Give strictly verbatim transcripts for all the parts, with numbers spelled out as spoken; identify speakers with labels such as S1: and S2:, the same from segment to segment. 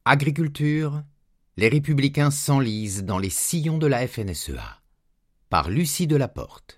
S1: Agriculture, les républicains s'enlisent dans les sillons de la F N S E A. Par Lucie Delaporte.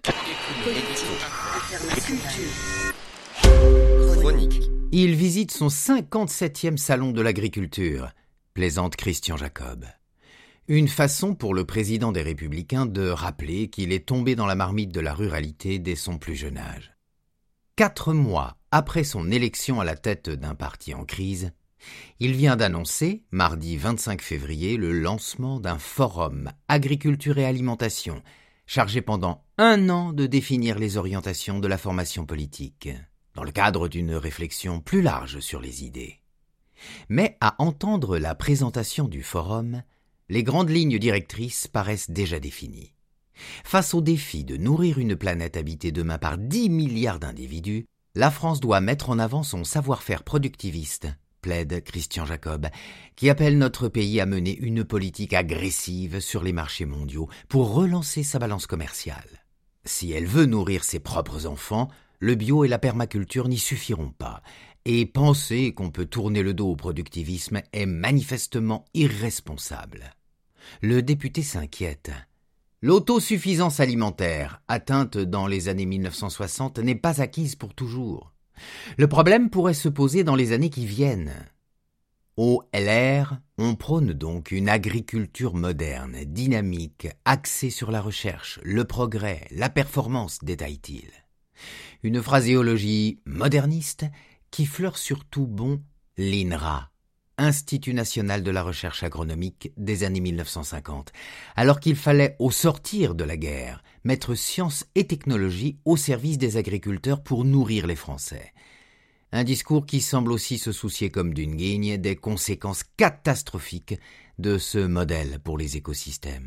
S2: Chronique.
S1: Il visite son cinquante-septième salon de l'agriculture, plaisante Christian Jacob. Une façon pour le président des Républicains de rappeler qu'il est tombé dans la marmite de la ruralité dès son plus jeune âge. Quatre mois après son élection à la tête d'un parti en crise, il vient d'annoncer, mardi vingt-cinq février, le lancement d'un forum agriculture et alimentation, chargé pendant un an de définir les orientations de la formation politique, dans le cadre d'une réflexion plus large sur les idées. Mais à entendre la présentation du forum, les grandes lignes directrices paraissent déjà définies. Face au défi de nourrir une planète habitée demain par dix milliards d'individus, la France doit mettre en avant son savoir-faire productiviste, plaide Christian Jacob, qui appelle notre pays à mener une politique agressive sur les marchés mondiaux pour relancer sa balance commerciale. Si elle veut nourrir ses propres enfants, le bio et la permaculture n'y suffiront pas, et penser qu'on peut tourner le dos au productivisme est manifestement irresponsable. Le député s'inquiète. L'autosuffisance alimentaire, atteinte dans les années mille neuf cent soixante, n'est pas acquise pour toujours. Le problème pourrait se poser dans les années qui viennent. Au L R, on prône donc une agriculture moderne, dynamique, axée sur la recherche, le progrès, la performance, détaille-t-il. Une phraséologie moderniste qui fleure surtout bon l'I N R A, Institut national de la recherche agronomique des années mille neuf cent cinquante, alors qu'il fallait, au sortir de la guerre, mettre science et technologie au service des agriculteurs pour nourrir les Français. Un discours qui semble aussi se soucier comme d'une guigne des conséquences catastrophiques de ce modèle pour les écosystèmes.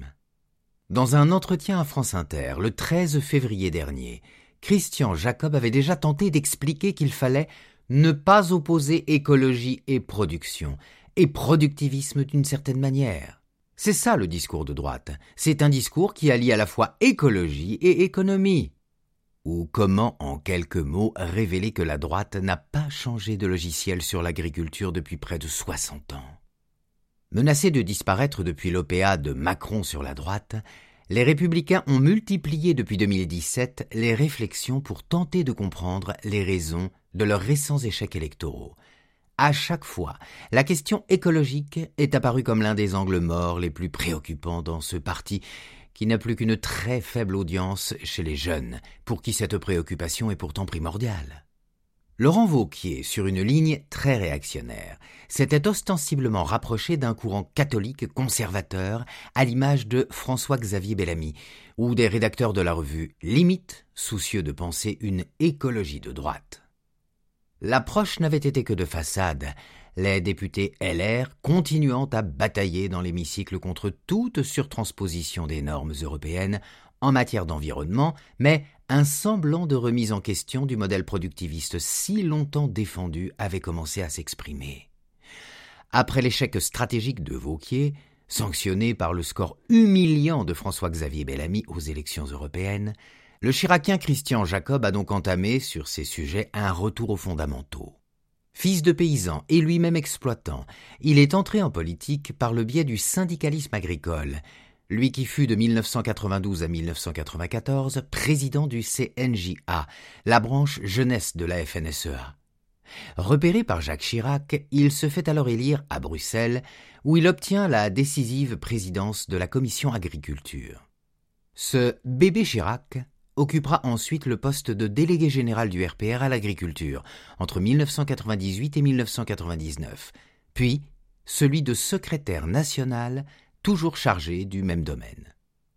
S1: Dans un entretien à France Inter, le treize février dernier, Christian Jacob avait déjà tenté d'expliquer qu'il fallait ne pas opposer écologie et production, et productivisme d'une certaine manière. C'est ça le discours de droite. C'est un discours qui allie à la fois écologie et économie. Ou comment, en quelques mots, révéler que la droite n'a pas changé de logiciel sur l'agriculture depuis près de soixante ans. Menacés de disparaître depuis l'O P A de Macron sur la droite, les Républicains ont multiplié depuis deux mille dix-sept les réflexions pour tenter de comprendre les raisons de leurs récents échecs électoraux. À chaque fois, la question écologique est apparue comme l'un des angles morts les plus préoccupants dans ce parti qui n'a plus qu'une très faible audience chez les jeunes, pour qui cette préoccupation est pourtant primordiale. Laurent Wauquiez, sur une ligne très réactionnaire, s'était ostensiblement rapproché d'un courant catholique conservateur à l'image de François-Xavier Bellamy ou des rédacteurs de la revue Limite, soucieux de penser une écologie de droite. L'approche n'avait été que de façade, les députés L R continuant à batailler dans l'hémicycle contre toute surtransposition des normes européennes en matière d'environnement, mais un semblant de remise en question du modèle productiviste si longtemps défendu avait commencé à s'exprimer. Après l'échec stratégique de Wauquiez, sanctionné par le score humiliant de François-Xavier Bellamy aux élections européennes, le chiracien Christian Jacob a donc entamé, sur ces sujets, un retour aux fondamentaux. Fils de paysan et lui-même exploitant, il est entré en politique par le biais du syndicalisme agricole, lui qui fut de mille neuf cent quatre-vingt-douze à mille neuf cent quatre-vingt-quatorze président du C N J A, la branche jeunesse de la F N S E A. Repéré par Jacques Chirac, il se fait alors élire à Bruxelles, où il obtient la décisive présidence de la commission agriculture. Ce bébé Chirac occupera ensuite le poste de délégué général du R P R à l'agriculture entre mille neuf cent quatre-vingt-dix-huit et mille neuf cent quatre-vingt-dix-neuf, puis celui de secrétaire national, toujours chargé du même domaine.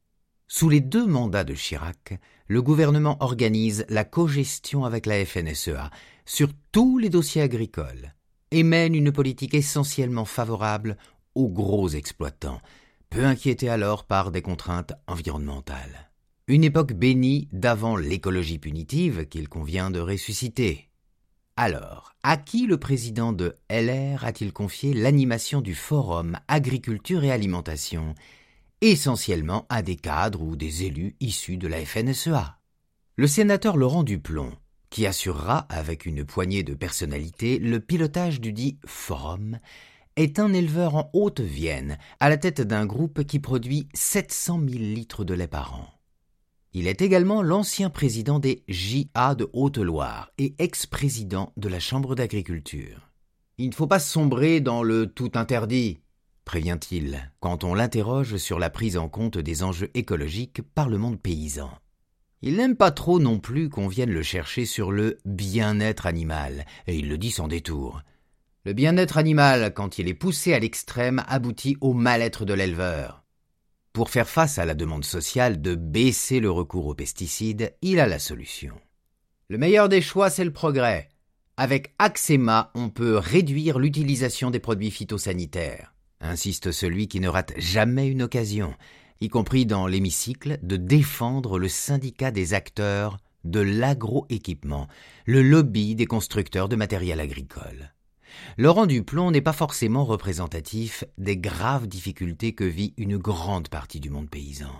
S1: Sous les deux mandats de Chirac, le gouvernement organise la cogestion avec la F N S E A sur tous les dossiers agricoles et mène une politique essentiellement favorable aux gros exploitants, peu inquiétés alors par des contraintes environnementales. Une époque bénie d'avant l'écologie punitive qu'il convient de ressusciter. Alors, à qui le président de L R a-t-il confié l'animation du forum agriculture et alimentation, essentiellement à des cadres ou des élus issus de la F N S E A? Le sénateur Laurent Duplon, qui assurera avec une poignée de personnalités le pilotage du dit forum, est un éleveur en Haute-Vienne, à la tête d'un groupe qui produit sept cent mille litres de lait par an. Il est également l'ancien président des J A de Haute-Loire et ex-président de la Chambre d'agriculture. « Il ne faut pas sombrer dans le tout interdit », prévient-il, quand on l'interroge sur la prise en compte des enjeux écologiques par le monde paysan. Il n'aime pas trop non plus qu'on vienne le chercher sur le bien-être animal, et il le dit sans détour. Le bien-être animal, quand il est poussé à l'extrême, aboutit au mal-être de l'éleveur. Pour faire face à la demande sociale de baisser le recours aux pesticides, il a la solution. Le meilleur des choix, c'est le progrès. Avec Axema, on peut réduire l'utilisation des produits phytosanitaires, insiste celui qui ne rate jamais une occasion, y compris dans l'hémicycle, de défendre le syndicat des acteurs de l'agroéquipement, le lobby des constructeurs de matériel agricole. Laurent Duplon n'est pas forcément représentatif des graves difficultés que vit une grande partie du monde paysan.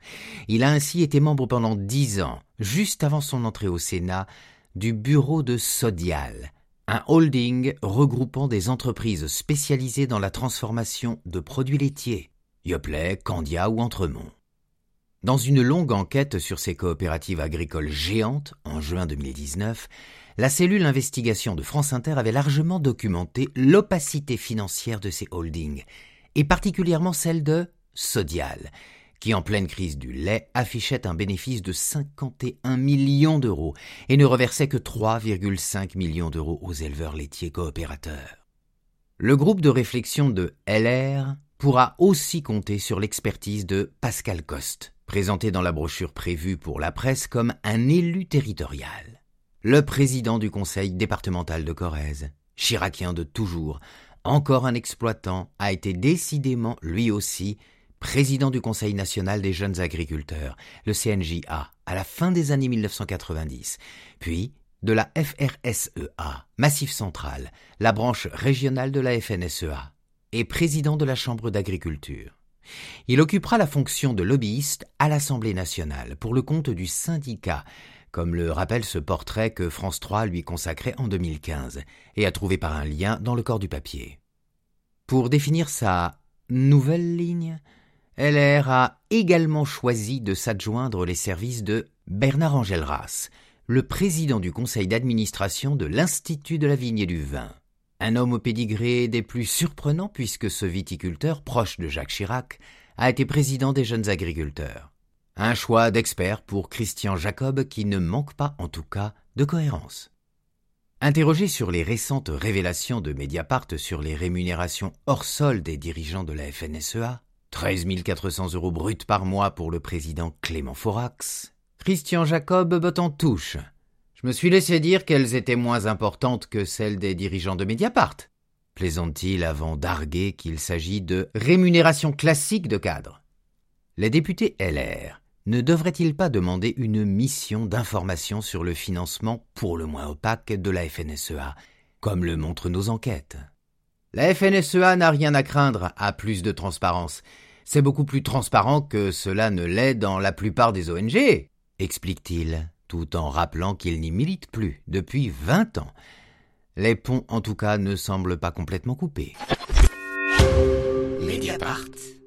S1: Il a ainsi été membre pendant dix ans, juste avant son entrée au Sénat, du bureau de Sodial, un holding regroupant des entreprises spécialisées dans la transformation de produits laitiers, Yoplait, Candia ou Entremont. Dans une longue enquête sur ces coopératives agricoles géantes, en juin deux mille dix-neuf, la cellule investigation de France Inter avait largement documenté l'opacité financière de ces holdings, et particulièrement celle de Sodial, qui en pleine crise du lait affichait un bénéfice de cinquante et un millions d'euros et ne reversait que trois virgule cinq millions d'euros aux éleveurs laitiers coopérateurs. Le groupe de réflexion de L R pourra aussi compter sur l'expertise de Pascal Coste, présenté dans la brochure prévue pour la presse comme un élu territorial. Le président du conseil départemental de Corrèze, chiracien de toujours, encore un exploitant, a été décidément, lui aussi, président du Conseil national des jeunes agriculteurs, le C N J A, à la fin des années mille neuf cent quatre-vingt-dix, puis de la F R S E A, Massif Central, la branche régionale de la F N S E A, et président de la Chambre d'agriculture. Il occupera la fonction de lobbyiste à l'Assemblée nationale pour le compte du syndicat, comme le rappelle ce portrait que France trois lui consacrait en deux mille quinze et a trouvé par un lien dans le corps du papier. Pour définir sa nouvelle ligne, L R a également choisi de s'adjoindre les services de Bernard Engelras, le président du conseil d'administration de l'Institut de la vigne et du vin. Un homme au pédigré des plus surprenants puisque ce viticulteur, proche de Jacques Chirac, a été président des jeunes agriculteurs. Un choix d'expert pour Christian Jacob qui ne manque pas, en tout cas, de cohérence. Interrogé sur les récentes révélations de Mediapart sur les rémunérations hors sol des dirigeants de la F N S E A, treize mille quatre cents euros bruts par mois pour le président Clément Forax, Christian Jacob botte en touche. Je me suis laissé dire qu'elles étaient moins importantes que celles des dirigeants de Mediapart, plaisante-t-il avant d'arguer qu'il s'agit de rémunération classique de cadre. Les députés L R ne devraient-ils pas demander une mission d'information sur le financement pour le moins opaque de la F N S E A, comme le montrent nos enquêtes? La F N S E A n'a rien à craindre à plus de transparence. C'est beaucoup plus transparent que cela ne l'est dans la plupart des O N G, explique-t-il, tout en rappelant qu'il n'y milite plus depuis vingt ans. Les ponts, en tout cas, ne semblent pas complètement coupés.
S2: Mediapart.